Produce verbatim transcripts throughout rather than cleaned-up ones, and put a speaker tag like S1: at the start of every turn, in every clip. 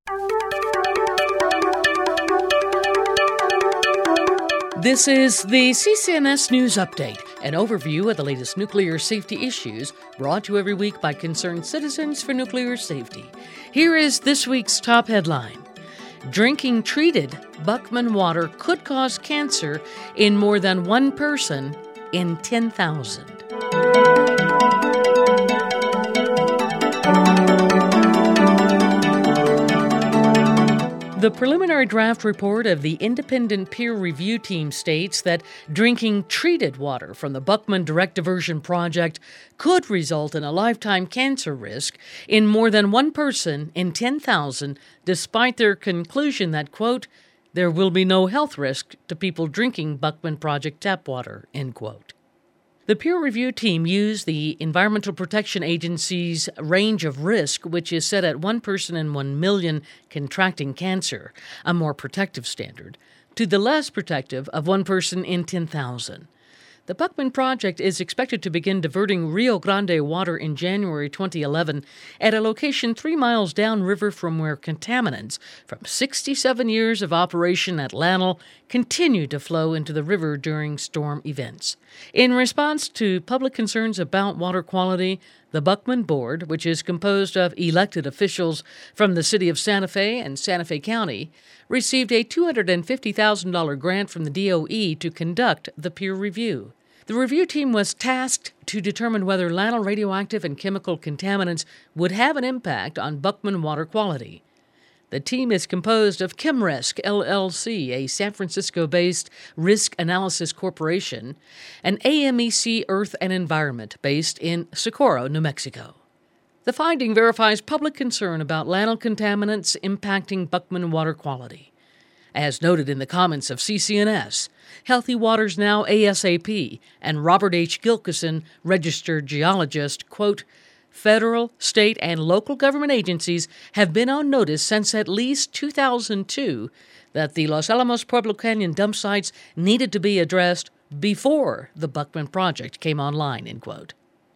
S1: This is the C C N S News Update, an overview of the latest nuclear safety issues brought to you every week by concerned citizens for nuclear safety. Here is this week's top headline. Drinking treated Buckman water could cause cancer in more than one person in ten thousand. The preliminary draft report of the independent peer review team states that drinking treated water from the Buckman Direct Diversion Project could result in a lifetime cancer risk in more than one person in ten thousand, despite their conclusion that, quote, there will be no health risk to people drinking Buckman Project tap water, end quote. The peer review team used the Environmental Protection Agency's range of risk, which is set at one person in one million contracting cancer, a more protective standard, to the less protective of one person in ten thousand. The Buckman Project is expected to begin diverting Rio Grande water in January twenty eleven at a location three miles downriver from where contaminants from sixty-seven years of operation at Lanil continue to flow into the river during storm events. In response to public concerns about water quality, the Buckman Board, which is composed of elected officials from the city of Santa Fe and Santa Fe County, received a two hundred fifty thousand dollars grant from the D O E to conduct the peer review. The review team was tasked to determine whether Lanil radioactive and chemical contaminants would have an impact on Buckman water quality. The team is composed of ChemRisk, L L C, a San Francisco-based risk analysis corporation, and A M E C Earth and Environment, based in Socorro, New Mexico. The finding verifies public concern about Lanil contaminants impacting Buckman water quality. As noted in the comments of C C N S, Healthy Waters Now ASAP, and Robert H. Gilkison, registered geologist, quote, federal, state, and local government agencies have been on notice since at least two thousand two that the Los Alamos Pueblo Canyon dump sites needed to be addressed before the Buckman Project came online, end quote.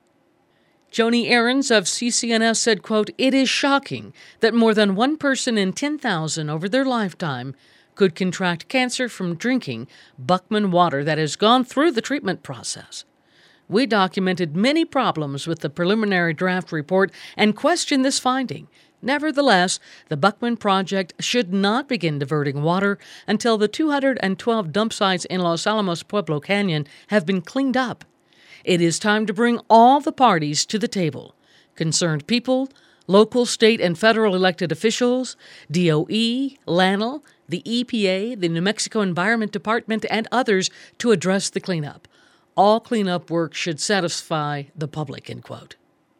S1: Joni Ahrens of C C N S said, quote, it is shocking that more than one person in ten thousand over their lifetime could contract cancer from drinking Buckman water that has gone through the treatment process. We documented many problems with the preliminary draft report and question this finding. Nevertheless, the Buckman Project should not begin diverting water until the two hundred twelve dump sites in Los Alamos Pueblo Canyon have been cleaned up. It is time to bring all the parties to the table: concerned people, local, state, and federal elected officials, D O E, Lanil, the E P A, the New Mexico Environment Department, and others to address the cleanup. All cleanup work should satisfy the public, end quote.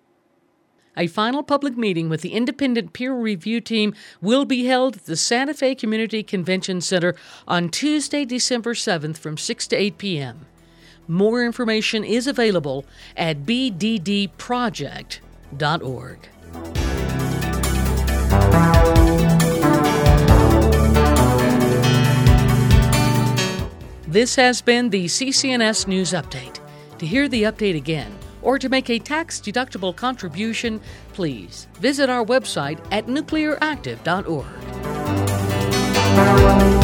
S1: A final public meeting with the independent peer review team will be held at the Santa Fe Community Convention Center on Tuesday, December seventh from six to eight p.m. More information is available at b d d project dot org. This has been the C C N S News Update. To hear the update again, or to make a tax-deductible contribution, please visit our website at nuclear active dot org.